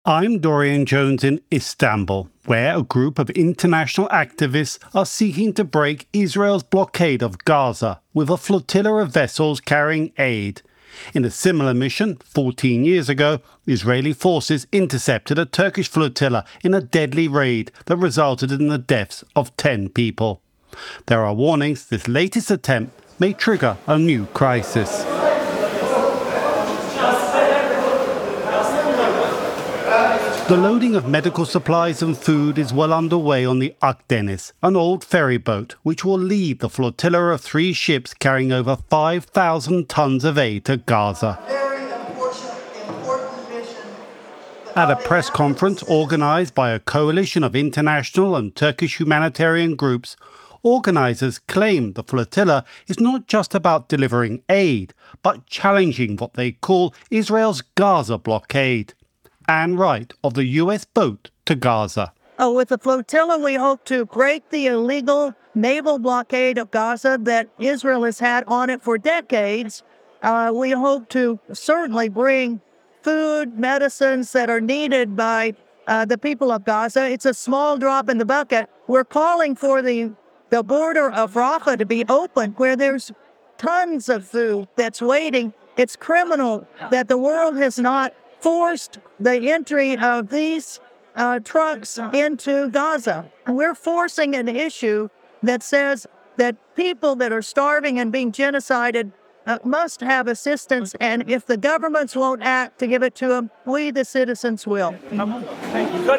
I'm Dorian Jones in Istanbul, where a group of international activists are seeking to break Israel's blockade of Gaza with a flotilla of vessels carrying aid. In a similar mission, 14 years ago, Israeli forces intercepted a Turkish flotilla in a deadly raid that resulted in the deaths of 10 people. There are warnings this latest attempt may trigger a new crisis. The loading of medical supplies and food is well underway on the Akdeniz, an old ferry boat which will lead the flotilla of 3 ships carrying over 5,000 tons of aid to Gaza. At a press conference organised by a coalition of international and Turkish humanitarian groups, organisers claim the flotilla is not just about delivering aid, but challenging what they call Israel's Gaza blockade. Anne Wright of the US boat to Gaza. With the flotilla, we hope to break the illegal naval blockade of Gaza that Israel has had on it for decades. We hope to certainly bring food, medicines that are needed by the people of Gaza. It's a small drop in the bucket. We're calling for the border of Rafah to be open, where there's tons of food that's waiting. It's criminal that the world has not forced the entry of these trucks into Gaza. We're forcing an issue that says that people that are starving and being genocided must have assistance, and if the governments won't act to give it to them, we, the citizens, will. Thank you.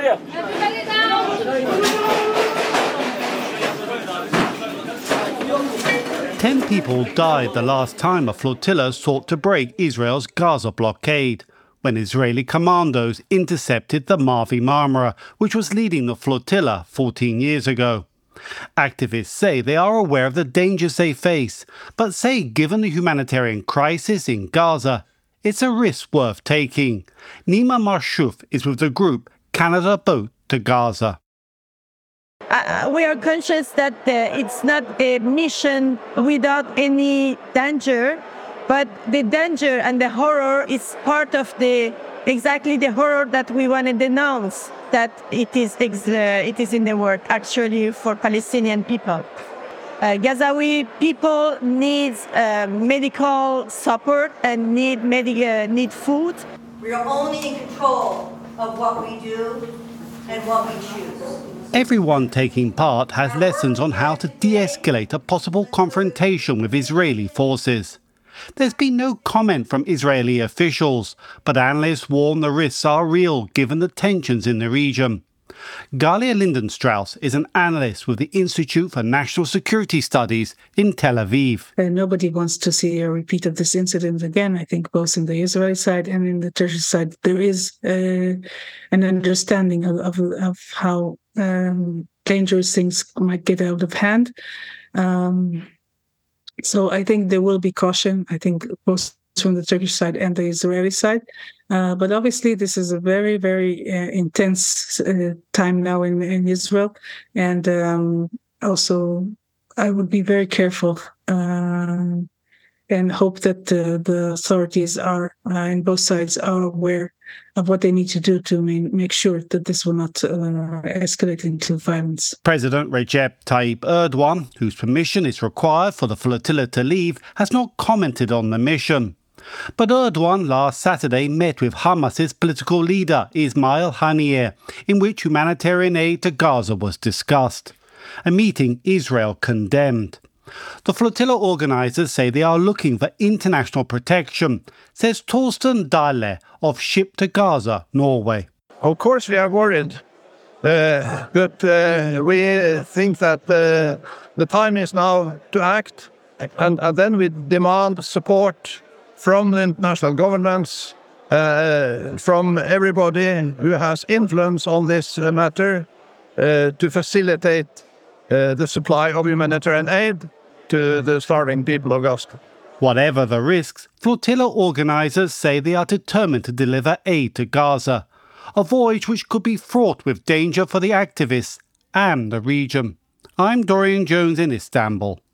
10 people died the last time a flotilla sought to break Israel's Gaza blockade, when Israeli commandos intercepted the Mavi Marmara, which was leading the flotilla 14 years ago. Activists say they are aware of the dangers they face, but say given the humanitarian crisis in Gaza, it's a risk worth taking. Nima Marshouf is with the group Canada Boat to Gaza. We are conscious that it's not a mission without any danger, but the danger and the horror is part of exactly the horror that we want to denounce, that it is in the world, actually, for Palestinian people. Gazawi people need medical support and need food. We are only in control of what we do and what we choose. Everyone taking part has lessons on how to de-escalate a possible confrontation with Israeli forces. There's been no comment from Israeli officials, but analysts warn the risks are real given the tensions in the region. Galia Lindenstrauss is an analyst with the Institute for National Security Studies in Tel Aviv. Nobody wants to see a repeat of this incident again. I think both in the Israeli side and in the Turkish side, there is an understanding of how dangerous things might get out of hand. So I think there will be caution, I think, both from the Turkish side and the Israeli side. But obviously, this is a very, very intense time now in Israel. And also, I would be very careful and hope that the authorities are, in both sides, are aware of what they need to do to make sure that this will not escalate into violence. President Recep Tayyip Erdogan, whose permission is required for the flotilla to leave, has not commented on the mission. But Erdogan last Saturday met with Hamas's political leader Ismail Haniyeh, in which humanitarian aid to Gaza was discussed, a meeting Israel condemned. The flotilla organisers say they are looking for international protection, says Torsten Dahle of Ship to Gaza, Norway. Of course we are worried, but we think that the time is now to act, and then we demand support from the international governments, from everybody who has influence on this matter, to facilitate the supply of humanitarian aid to the starving people of Gaza. Whatever the risks, flotilla organisers say they are determined to deliver aid to Gaza, a voyage which could be fraught with danger for the activists and the region. I'm Dorian Jones in Istanbul.